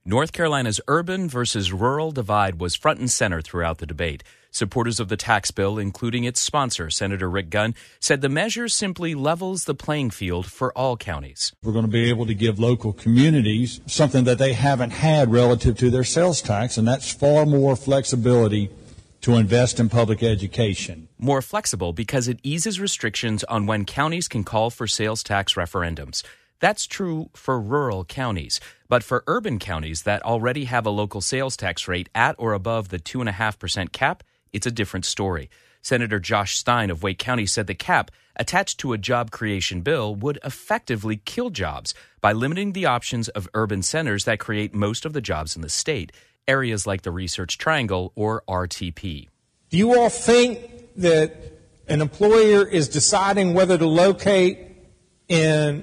North Carolina's urban versus rural divide was front and center throughout the debate. Supporters of the tax bill, including its sponsor, Senator Rick Gunn, said the measure simply levels the playing field for all counties. We're going to be able to give local communities something that they haven't had relative to their sales tax, and that's far more flexibility to invest in public education. More flexible because it eases restrictions on when counties can call for sales tax referendums. That's true for rural counties. But for urban counties that already have a local sales tax rate at or above the 2.5% cap, it's a different story. Senator Josh Stein of Wake County said the cap, attached to a job creation bill, would effectively kill jobs by limiting the options of urban centers that create most of the jobs in the state, areas like the Research Triangle or RTP. Do you all think that an employer is deciding whether to locate in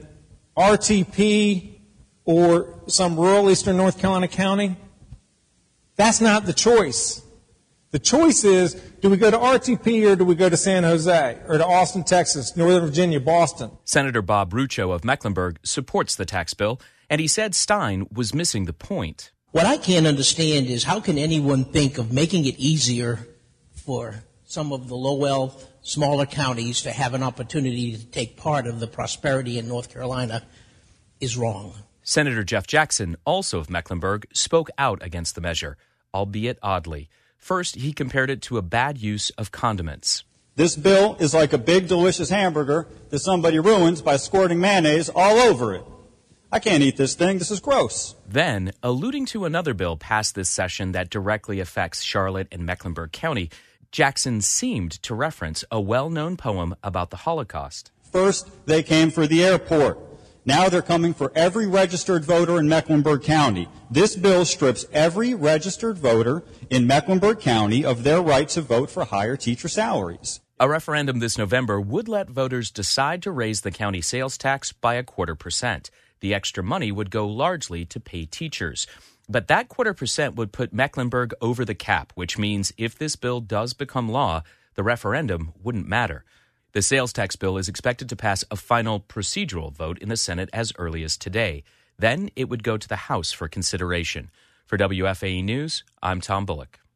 RTP or some rural eastern North Carolina county? That's not the choice. The choice is, do we go to RTP or do we go to San Jose or to Austin, Texas, Northern Virginia, Boston? Senator Bob Rucho of Mecklenburg supports the tax bill, and he said Stein was missing the point. What I can't understand is how can anyone think of making it easier for some of the low-wealth, smaller counties to have an opportunity to take part of the prosperity in North Carolina is wrong. Senator Jeff Jackson, also of Mecklenburg, spoke out against the measure, albeit oddly. First, he compared it to a bad use of condiments. This bill is like a big, delicious hamburger that somebody ruins by squirting mayonnaise all over it. I can't eat this thing. This is gross. Then, alluding to another bill passed this session that directly affects Charlotte and Mecklenburg County, Jackson seemed to reference a well-known poem about the Holocaust. First, they came for the airport. Now they're coming for every registered voter in Mecklenburg County. This bill strips every registered voter in Mecklenburg County of their right to vote for higher teacher salaries. A referendum this November would let voters decide to raise the county sales tax by 0.25%. The extra money would go largely to pay teachers. But that 0.25% would put Mecklenburg over the cap, which means if this bill does become law, the referendum wouldn't matter. The sales tax bill is expected to pass a final procedural vote in the Senate as early as today. Then it would go to the House for consideration. For WFAE News, I'm Tom Bullock.